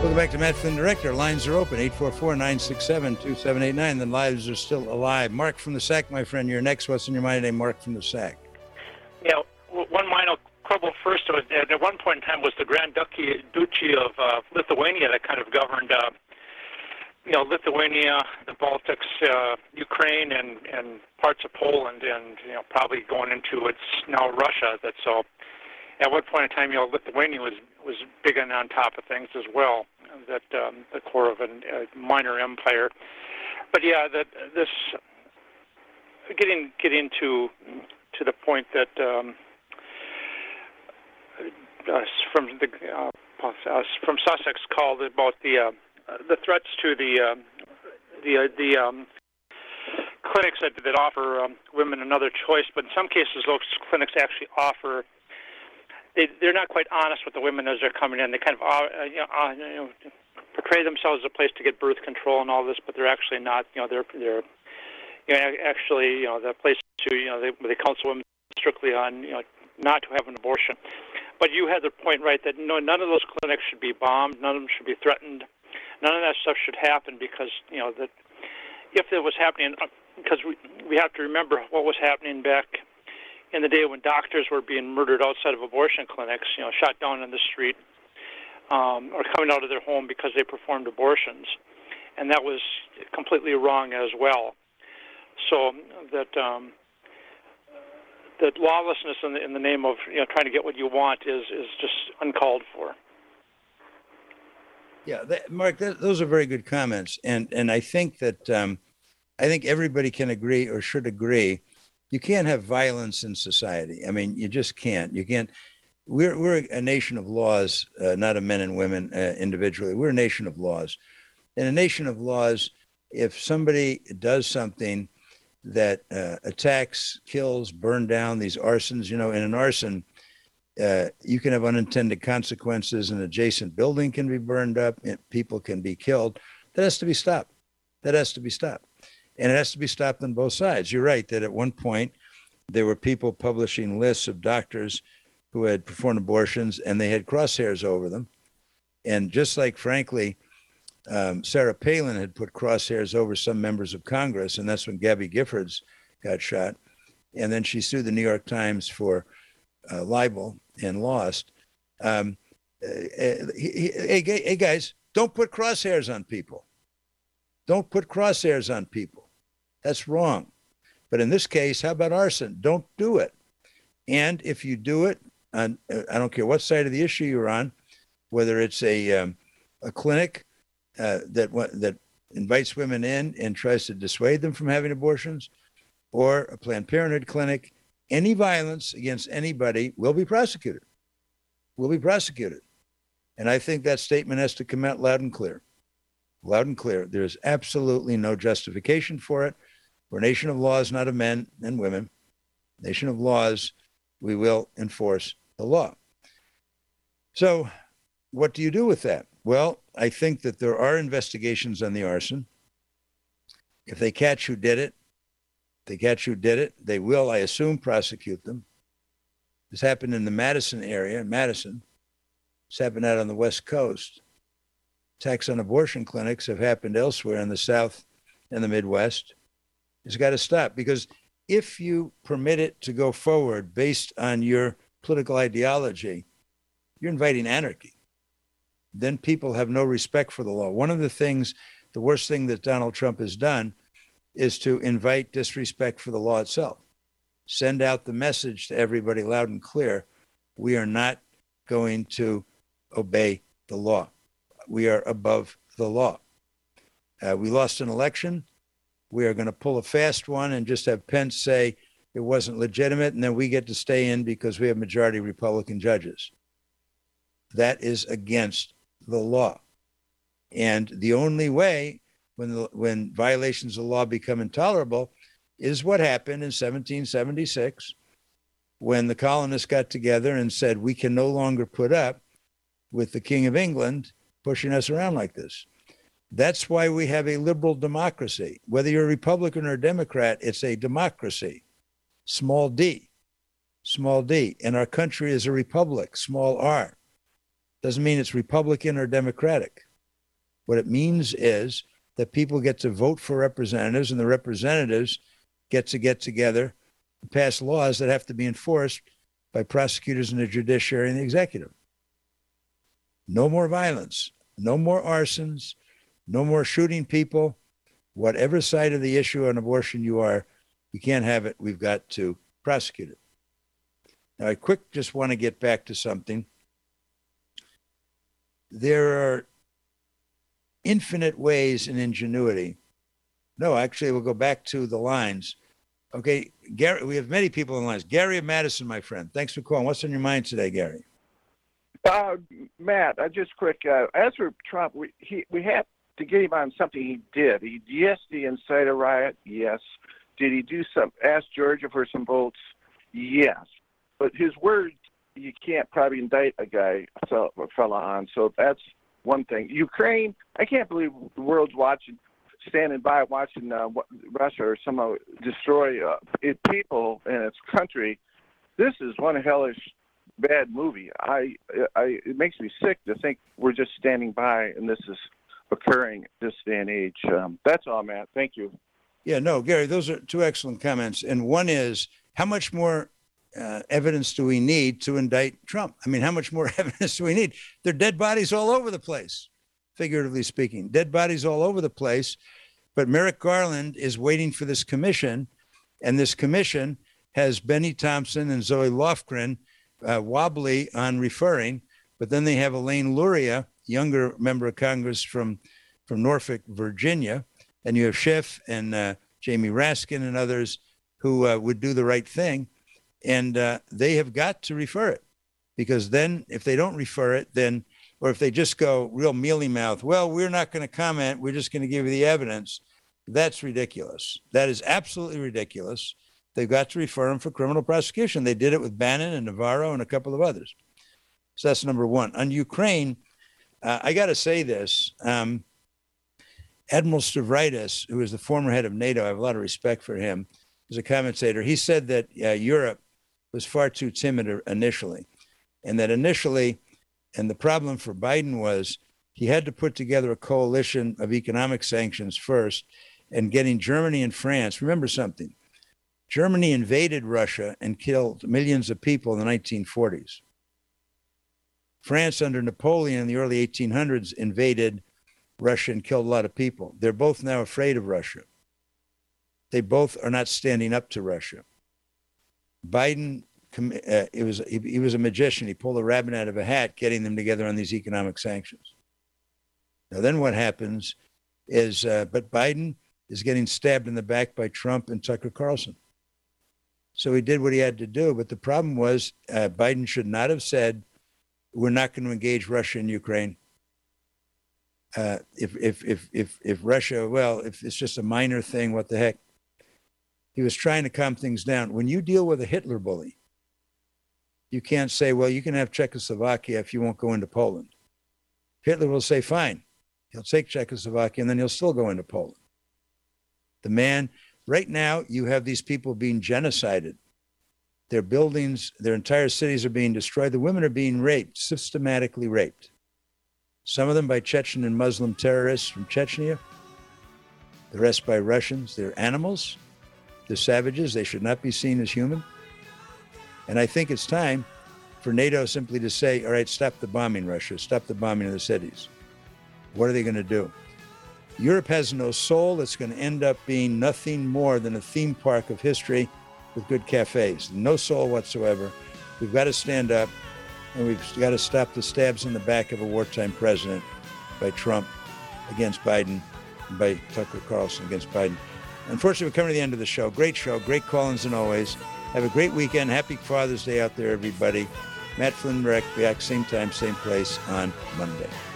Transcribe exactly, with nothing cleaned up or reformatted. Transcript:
Welcome back to Matt Flynn Director. Lines are open, eight four four, nine six seven, two seven eight nine. The lives are still alive. Mark from the Sack, my friend, you're next. What's in your mind today, Mark from the Sack? Yeah, one minor quibble first. Was, at one point in time was the Grand Duchy, Duchy of uh, Lithuania that kind of governed, uh, you know, Lithuania, the Baltics, uh, Ukraine, and, and parts of Poland, and, you know, probably going into it's now Russia. That's so. At one point in time, you know, Lithuania was was big and on top of things as well. That um, the core of an, a minor empire. But yeah, that this getting getting to to the point that um, uh, from the uh, uh, from Sussex called about the uh, the threats to the uh, the uh, the um, clinics that that offer um, women another choice. But in some cases, those clinics actually offer. They, they're not quite honest with the women as they're coming in. They kind of uh, you know, uh, you know, portray themselves as a place to get birth control and all this, but they're actually not. You know, they're they're you know, actually you know the place to you know they, they counsel women strictly on you know not to have an abortion. But you had the point right that no, none of those clinics should be bombed. None of them should be threatened. None of that stuff should happen because you know that if it was happening, because we we have to remember what was happening back in the day when doctors were being murdered outside of abortion clinics, you know, shot down in the street, um, or coming out of their home because they performed abortions. And that was completely wrong as well. So that um, that lawlessness in the, in the name of you know trying to get what you want is, is just uncalled for. Yeah, that, Mark, that, those are very good comments. And and I think that um, I think everybody can agree or should agree. You can't have violence in society. I mean, you just can't. You can't. We're we're a nation of laws, uh, not of men and women uh, individually. We're a nation of laws. In a nation of laws, if somebody does something that uh, attacks, kills, burn down these arsons, you know, in an arson, uh, you can have unintended consequences. An adjacent building can be burned up. And people can be killed. That has to be stopped. That has to be stopped. And it has to be stopped on both sides. You're right that at one point there were people publishing lists of doctors who had performed abortions and they had crosshairs over them. And just like, frankly, um, Sarah Palin had put crosshairs over some members of Congress, and that's when Gabby Giffords got shot. And then she sued the New York Times for uh, libel and lost. Um, uh, hey, hey, guys, don't put crosshairs on people. Don't put crosshairs on people. That's wrong. But in this case, how about arson? Don't do it. And if you do it, on, I don't care what side of the issue you're on, whether it's a um, a clinic uh, that that invites women in and tries to dissuade them from having abortions, or a Planned Parenthood clinic, any violence against anybody will be prosecuted. Will be prosecuted. And I think that statement has to come out loud and clear. Loud and clear. There's absolutely no justification for it. We're a nation of laws, not of men and women. Nation of laws, we will enforce the law. So what do you do with that? Well, I think that there are investigations on the arson. If they catch who did it, if they catch who did it, they will, I assume, prosecute them. This happened in the Madison area, Madison. It's happened out on the West Coast. Attacks on abortion clinics have happened elsewhere in the South and the Midwest. It's got to stop, because if you permit it to go forward based on your political ideology, you're inviting anarchy. Then people have no respect for the law. One of the things, the worst thing that Donald Trump has done is to invite disrespect for the law itself. Send out the message to everybody loud and clear. We are not going to obey the law. We are above the law. Uh, we lost an election. We are going to pull a fast one and just have Pence say it wasn't legitimate, and then we get to stay in because we have majority Republican judges. That is against the law. And the only way when the, when violations of law become intolerable is what happened in seventeen seventy-six, when the colonists got together and said, we can no longer put up with the King of England pushing us around like this. That's why we have a liberal democracy. Whether you're a Republican or a Democrat, it's a democracy, small d, small d. And our country is a republic, small r. Doesn't mean it's Republican or Democratic. What it means is that people get to vote for representatives, and the representatives get to get together and pass laws that have to be enforced by prosecutors and the judiciary and the executive. No more violence, no more arsons, no more shooting people. Whatever side of the issue on abortion you are, you can't have it. We've got to prosecute it. Now, I quick just want to get back to something. There are infinite ways in ingenuity. No, actually, we'll go back to the lines. Okay, Gary, we have many people in lines. Gary of Madison, my friend. Thanks for calling. What's on your mind today, Gary? Uh, Matt, uh, just quick. Uh, as for Trump, we he, we have to get him on something he did. He yes, the incite riot. Yes. Did he do some? Ask Georgia for some votes. Yes. But his words, you can't probably indict a guy, a fella on. So that's one thing. Ukraine, I can't believe the world's watching, standing by watching uh, Russia or somehow destroy uh, its people and its country. This is one hellish bad movie. I, I, it makes me sick to think we're just standing by and this is occurring this day and age. Um, that's all, Matt. Thank you. Yeah, no, Gary, those are two excellent comments. And one is, how much more uh, evidence do we need to indict Trump? I mean, how much more evidence do we need? There are dead bodies all over the place, figuratively speaking, dead bodies all over the place. But Merrick Garland is waiting for this commission, and this commission has Benny Thompson and Zoe Lofgren uh, wobbly on referring, but then they have Elaine Luria, younger member of Congress from, from Norfolk, Virginia, and you have Schiff and uh, Jamie Raskin and others who uh, would do the right thing. And uh, they have got to refer it, because then if they don't refer it, then, or if they just go real mealy mouth, well, we're not going to comment, we're just going to give you the evidence. That's ridiculous. That is absolutely ridiculous. They've got to refer them for criminal prosecution. They did it with Bannon and Navarro and a couple of others. So that's number one. On Ukraine, uh, I got to say this. Um, Admiral Stavridis, who is the former head of NATO, I have a lot of respect for him, is a commentator. He said that uh, Europe was far too timid initially, and that initially, and the problem for Biden was he had to put together a coalition of economic sanctions first, and getting Germany and France. Remember something, Germany invaded Russia and killed millions of people in the nineteen forties. France under Napoleon in the early eighteen hundreds invaded Russia and killed a lot of people. They're both now afraid of Russia. They both are not standing up to Russia. Biden, uh, it was he, he was a magician. He pulled a rabbit out of a hat, getting them together on these economic sanctions. Now, then what happens is, uh, but Biden is getting stabbed in the back by Trump and Tucker Carlson. So he did what he had to do. But the problem was uh, Biden should not have said, we're not going to engage Russia in Ukraine. Uh, if, if, if, if, if Russia, well, if it's just a minor thing, what the heck? He was trying to calm things down. When you deal with a Hitler bully, you can't say, well, you can have Czechoslovakia if you won't go into Poland. Hitler will say, fine. He'll take Czechoslovakia and then he'll still go into Poland. The man, right now, you have these people being genocided. Their buildings, their entire cities are being destroyed. The women are being raped, systematically raped. Some of them by Chechen and Muslim terrorists from Chechnya. The rest by Russians. They're animals. They're savages. They should not be seen as human. And I think it's time for NATO simply to say, all right, stop the bombing, Russia. Stop the bombing of the cities. What are they going to do? Europe has no soul. It's going to end up being nothing more than a theme park of history with good cafes. No soul whatsoever. We've got to stand up, and we've got to stop the stabs in the back of a wartime president by Trump against Biden, and by Tucker Carlson against Biden. Unfortunately, we're coming to the end of the show. Great show. Great call-ins as always. Have a great weekend. Happy Father's Day out there, everybody. Matt Flynn back, same time, same place on Monday.